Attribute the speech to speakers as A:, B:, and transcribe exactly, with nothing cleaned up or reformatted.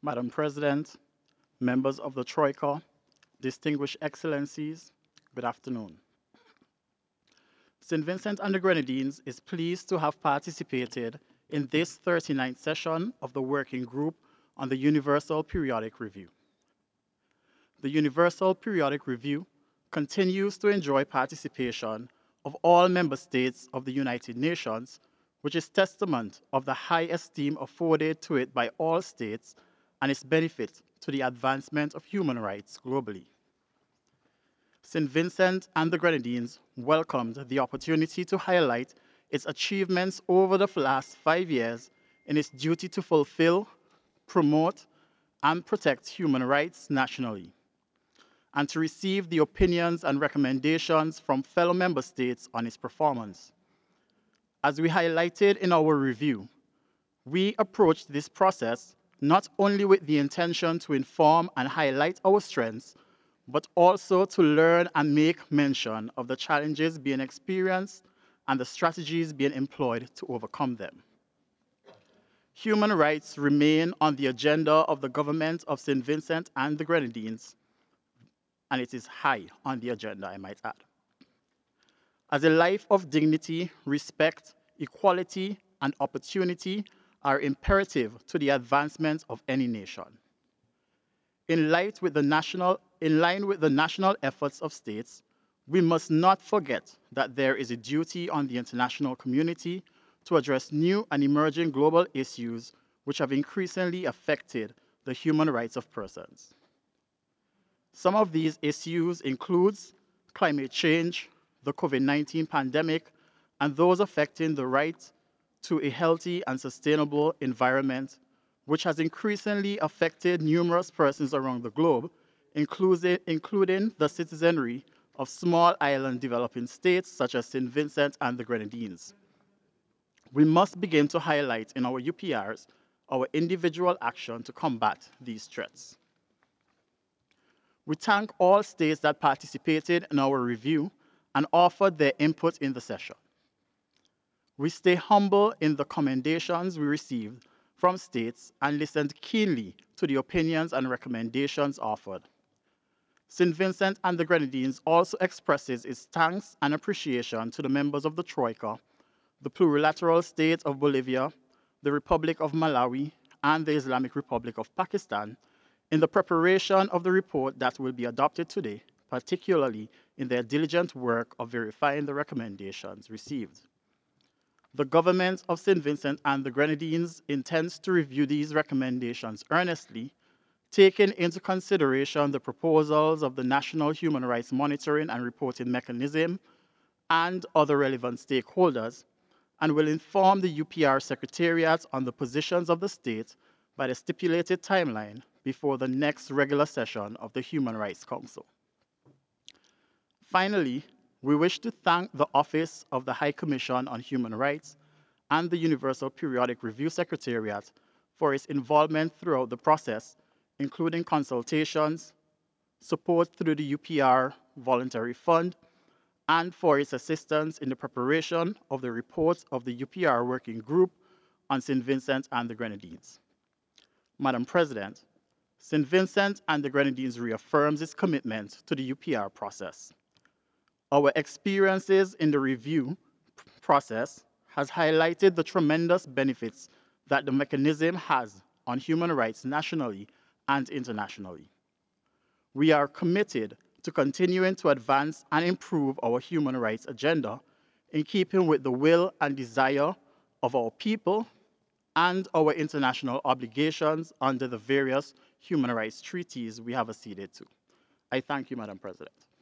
A: Madam President, members of the Troika, distinguished excellencies, good afternoon. Saint Vincent and the Grenadines is pleased to have participated in this thirty-ninth session of the Working Group on the Universal Periodic Review. The Universal Periodic Review continues to enjoy participation of all member states of the United Nations, which is testament of the high esteem afforded to it by all states and its benefit to the advancement of human rights globally. Saint Vincent and the Grenadines welcomed the opportunity to highlight its achievements over the last five years in its duty to fulfill, promote, and protect human rights nationally, and to receive the opinions and recommendations from fellow member states on its performance. As we highlighted in our review, we approached this process not only with the intention to inform and highlight our strengths, but also to learn and make mention of the challenges being experienced and the strategies being employed to overcome them. Human rights remain on the agenda of the government of Saint Vincent and the Grenadines, and it is high on the agenda, I might add. As a life of dignity, respect, equality, and opportunity are imperative to the advancement of any nation. In, light with the national, in line with the national efforts of states, we must not forget that there is a duty on the international community to address new and emerging global issues which have increasingly affected the human rights of persons. Some of these issues include climate change, the COVID nineteen pandemic, and those affecting the right to a healthy and sustainable environment, which has increasingly affected numerous persons around the globe, including the citizenry of small island developing states such as Saint Vincent and the Grenadines. We must begin to highlight in our U P Rs our individual action to combat these threats. We thank all states that participated in our review and offered their input in the session. We stay humble in the commendations we received from states and listened keenly to the opinions and recommendations offered. Saint Vincent and the Grenadines also expresses its thanks and appreciation to the members of the Troika, the plurilateral state of Bolivia, the Republic of Malawi, and the Islamic Republic of Pakistan in the preparation of the report that will be adopted today, particularly in their diligent work of verifying the recommendations received. The government of Saint Vincent and the Grenadines intends to review these recommendations earnestly, taking into consideration the proposals of the National Human Rights Monitoring and Reporting Mechanism and other relevant stakeholders, and will inform the U P R Secretariat on the positions of the state by the stipulated timeline before the next regular session of the Human Rights Council. Finally, we wish to thank the Office of the High Commission on Human Rights and the Universal Periodic Review Secretariat for its involvement throughout the process, including consultations, support through the U P R Voluntary Fund, and for its assistance in the preparation of the report of the U P R Working Group on Saint Vincent and the Grenadines. Madam President, Saint Vincent and the Grenadines reaffirms its commitment to the U P R process. Our experiences in the review process has highlighted the tremendous benefits that the mechanism has on human rights nationally and internationally. We are committed to continuing to advance and improve our human rights agenda in keeping with the will and desire of our people and our international obligations under the various human rights treaties we have acceded to. I thank you, Madam President.